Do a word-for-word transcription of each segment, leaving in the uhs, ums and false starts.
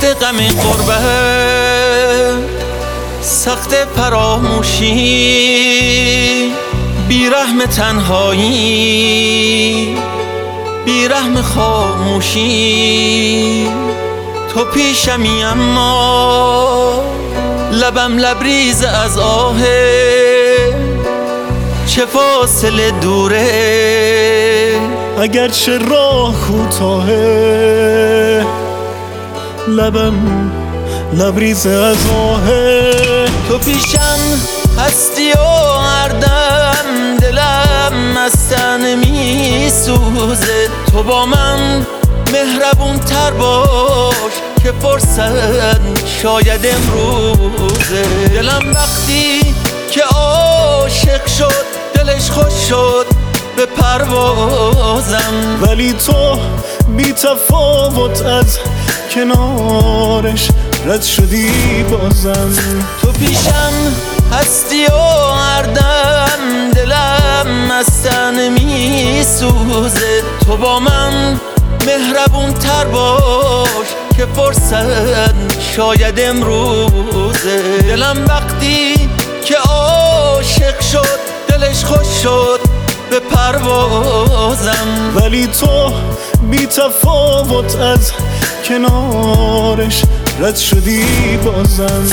سخت غم غربت، سخت فراموشی، بیرحم تنهایی، بیرحم خاموشی. تو پیشمی اما لبم لبریز از آهه، چه فاصله دوره اگرچه راه کوتاهه، لبم لبریز از آهه. تو پیشم هستی و هر دم دلم از تن می سوزه. تو با من مهربون تر باش که فرصت شاید امروزه. دلم وقتی که عاشق شد دلش خوش شد به پروازم، ولی تو بی تفاوت از کنارش رد شدی بازم. تو پیشم هستی و هر دم دلم از تن می سوزه. تو با من مهربون تر باش که فرصت شاید امروزه. دلم وقتی که عاشق شد دلش خوش شد به پروازم، ولی تو بی تفاوت از کنارش رد شدی بازم.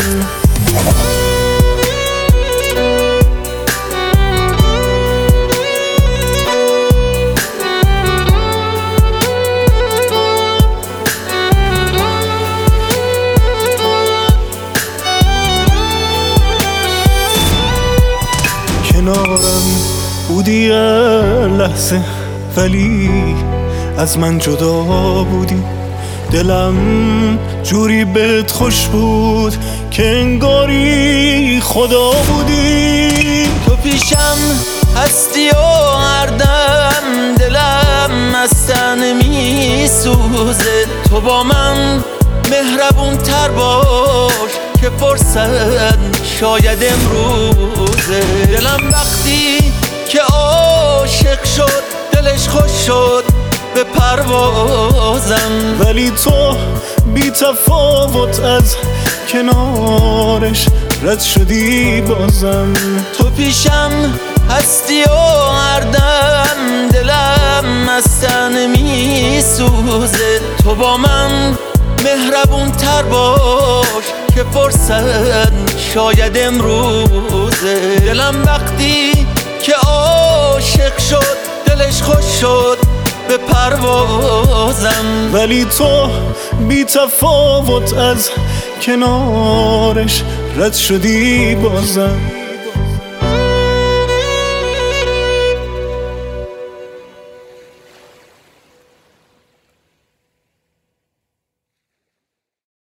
کنارم بودی لحظه ولی از من جدا بودی. دلم جوری بهت خوش بود که انگاری خدا بودی. تو پیشم هستی و هر دم دلم از تن می سوزه. تو با من مهربون تر باش که فرصت شاید امروزه. دلم وقتی که عاشق شد دلش خوش شد به پروازم، ولی تو بی تفاوت از کنارش رد شدی بازم. تو پیشم هستی و هر دم دلم از تن می سوزه. تو با من مهربون تر باش که فرصت شاید امروزه. دلم وقتی که عاشق شد دلش خوش شد به پروازم، ولی تو بی تفاوت از کنارش رد شدی بازم.